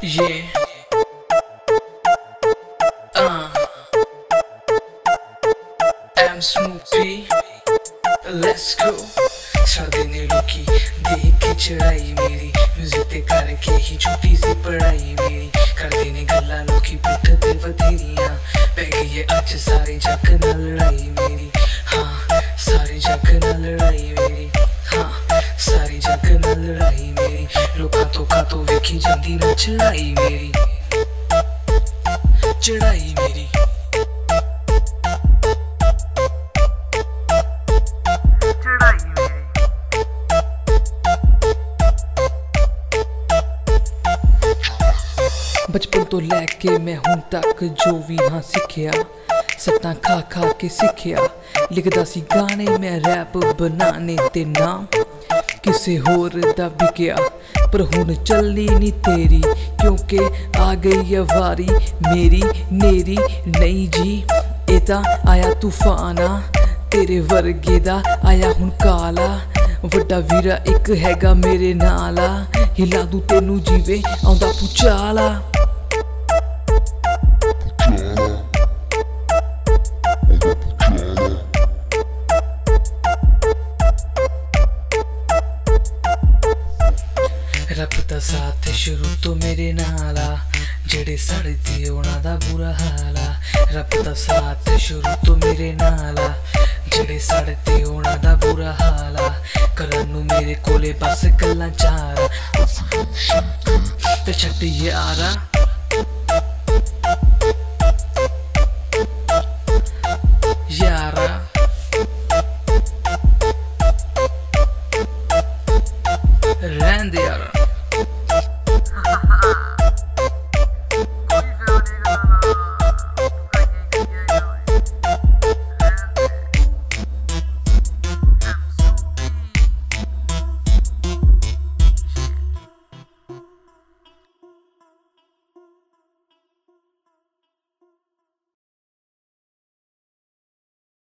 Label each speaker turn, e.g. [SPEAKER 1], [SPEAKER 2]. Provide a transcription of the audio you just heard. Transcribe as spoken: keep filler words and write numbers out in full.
[SPEAKER 1] Yeah. Uh. I'm Snoopy. Let's go. सादे ने रुकी देख के चढ़ाई मेरी म्यूजिक ते करके ही छोटी सी पढ़ाई मेरी कर देने गल्ला लोकी पिठ ते वधेरियां पै गई है अज सारे जग नाल लड़ाई मेरी हाँ सारे जग नाल लड़ाई मेरी हाँ सारे जग नाल लड़ाई मेरी लोकां तो खातों वेखी जांदी ना चढ़ाई मेरी चढ़ाई मेरी बचपन तो लैके मैं हुण तक जो भी हाँ सिखिया सट्टां खा खा के सिखिया लिखदा सी गाने मैं रैप बनाने ते नाम किसे होर दा बिकिया पर हुण चलनी नी तेरी क्योंकि आ गई है वारी मेरी नेरी नहीं जी ए तां आया तूफाना तेरे वर्गे दा आया हुण काला वड्डा वीरा एक हैगा मेरे नाला हिला दूं तेनू जीवे आउंदा पुचाला रब दा साथ शुरू तो मेरे नाला जेड़े सड़दे उन्हां दा बुरा हाला रब दा साथ शुरू तो मेरे नाला जेड़े सड़दे उन्हां दा बुरा हाला करन नू मेरे कोले बस गल्लां चार ते छड्ड यारा